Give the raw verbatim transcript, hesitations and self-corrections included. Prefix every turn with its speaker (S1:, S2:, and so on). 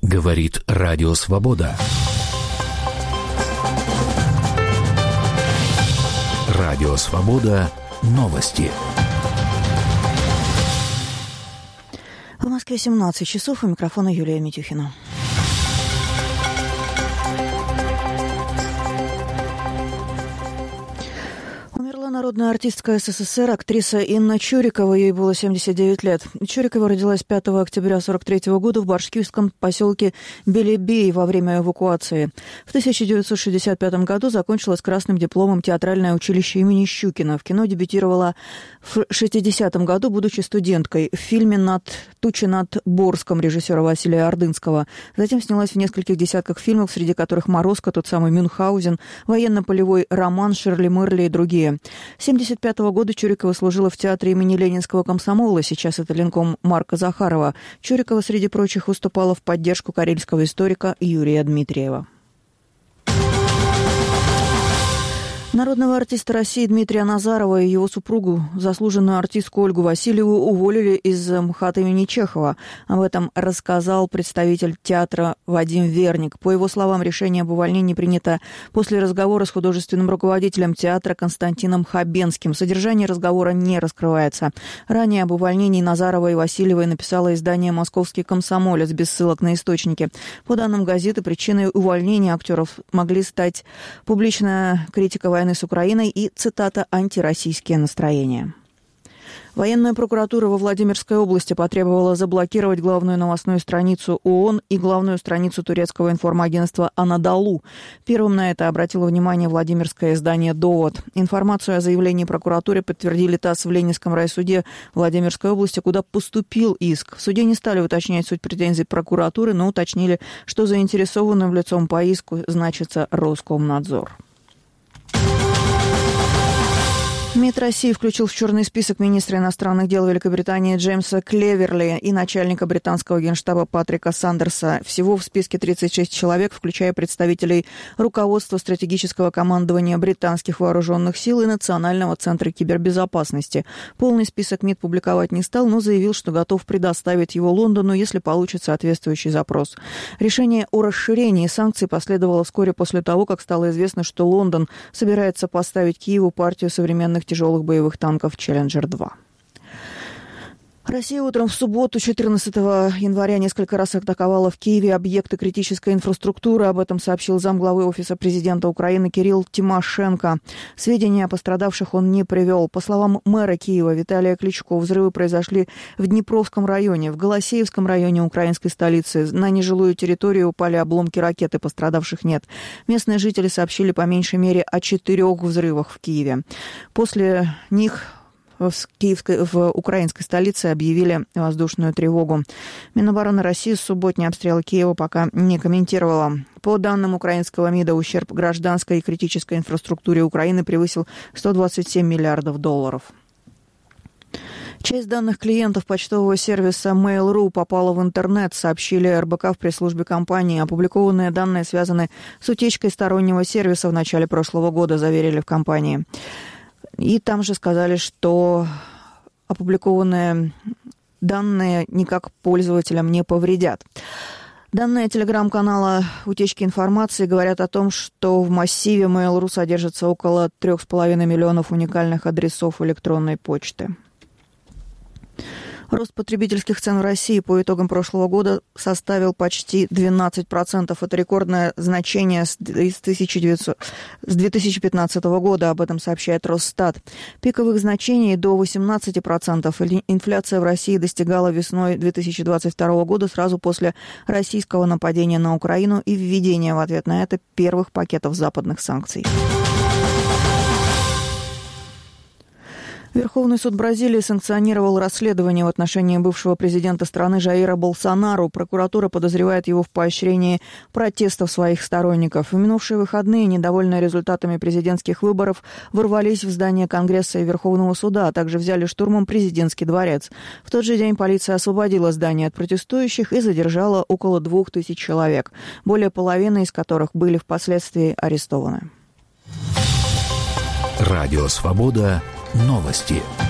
S1: Говорит Радио Свобода. Радио Свобода. Новости.
S2: В Москве семнадцать часов, у микрофона Юлия Митюхина. Народная артистка СССР, актриса Инна Чурикова, ей было семьдесят девять лет. Чурикова родилась пятого октября сорок третьего года в башкирском поселке Белебей во время эвакуации. В тысяча девятьсот шестьдесят пятом году закончила с красным дипломом театральное училище имени Щукина. В кино дебютировала в шестидесятом году, будучи студенткой, в фильме «Над тучи над Борском» режиссера Василия Ордынского. Затем снялась в нескольких десятках фильмов, среди которых «Морозко», тот самый Мюнхгаузен, военно-полевой роман, Шерли Мерли и другие. С тысяча девятьсот семьдесят пятого года Чурикова служила в театре имени Ленинского комсомола, сейчас это ленком Марка Захарова. Чурикова, среди прочих, выступала в поддержку карельского историка Юрия Дмитриева. Народного артиста России Дмитрия Назарова и его супругу, заслуженную артистку Ольгу Васильеву, уволили из МХАТ имени Чехова. Об этом рассказал представитель театра Вадим Верник. По его словам, решение об увольнении принято после разговора с художественным руководителем театра Константином Хабенским. Содержание разговора не раскрывается. Ранее об увольнении Назарова и Васильевой написало издание «Московский комсомолец» без ссылок на источники. По данным газеты, причиной увольнения актеров могли стать публичная критика войны с Украиной и, цитата, «антироссийские настроения». Военная прокуратура во Владимирской области потребовала заблокировать главную новостную страницу ООН и главную страницу турецкого информагентства «Анадолу». Первым на это обратило внимание владимирское издание «Довод». Информацию о заявлении прокуратуры подтвердили ТАСС в Ленинском райсуде Владимирской области, куда поступил иск. В суде не стали уточнять суть претензий прокуратуры, но уточнили, что заинтересованным лицом по иску значится Роскомнадзор. МИД России включил в черный список министра иностранных дел Великобритании Джеймса Клеверли и начальника британского генштаба Патрика Сандерса. Всего в списке тридцать шесть человек, включая представителей руководства стратегического командования британских вооруженных сил и Национального центра кибербезопасности. Полный список МИД публиковать не стал, но заявил, что готов предоставить его Лондону, если получит соответствующий запрос. Решение о расширении санкций последовало вскоре после того, как стало известно, что Лондон собирается поставить Киеву партию современных тяжелых боевых танков «Челленджер два». Россия утром в субботу, четырнадцатого января, несколько раз атаковала в Киеве объекты критической инфраструктуры. Об этом сообщил замглавы Офиса президента Украины Кирилл Тимошенко. Сведения о пострадавших он не привел. По словам мэра Киева Виталия Кличко, взрывы произошли в Днепровском районе, в Голосеевском районе украинской столицы. На нежилую территорию упали обломки ракеты, пострадавших нет. Местные жители сообщили по меньшей мере о четырех взрывах в Киеве. После них В, Киевской, в украинской столице объявили воздушную тревогу. Минобороны России субботний обстрел Киева пока не комментировала. По данным украинского МИДа, ущерб гражданской и критической инфраструктуре Украины превысил сто двадцать семь миллиардов долларов. Часть данных клиентов почтового сервиса Mail точка ру попала в интернет, сообщили эр бэ ка в пресс-службе компании. Опубликованные данные связаны с утечкой стороннего сервиса в начале прошлого года, заверили в компании. И там же сказали, что опубликованные данные никак пользователям не повредят. Данные телеграм-канала утечки информации говорят о том, что в массиве Mail точка ру содержится около трех с половиной миллионов уникальных адресов электронной почты. Рост потребительских цен в России по итогам прошлого года составил почти двенадцать процентов. Это рекордное значение с две тысячи пятнадцатого года, об этом сообщает Росстат. Пиковых значений до восемнадцати процентов. Инфляция в России достигала весной две тысячи двадцать второго года, сразу после российского нападения на Украину и введения в ответ на это первых пакетов западных санкций. Верховный суд Бразилии санкционировал расследование в отношении бывшего президента страны Жаира Болсонару. Прокуратура подозревает его в поощрении протестов своих сторонников. В минувшие выходные, недовольные результатами президентских выборов, ворвались в здание Конгресса и Верховного суда, а также взяли штурмом президентский дворец. В тот же день полиция освободила здание от протестующих и задержала около двух тысяч человек, более половины из которых были впоследствии арестованы.
S1: Радио «Свобода». Новости.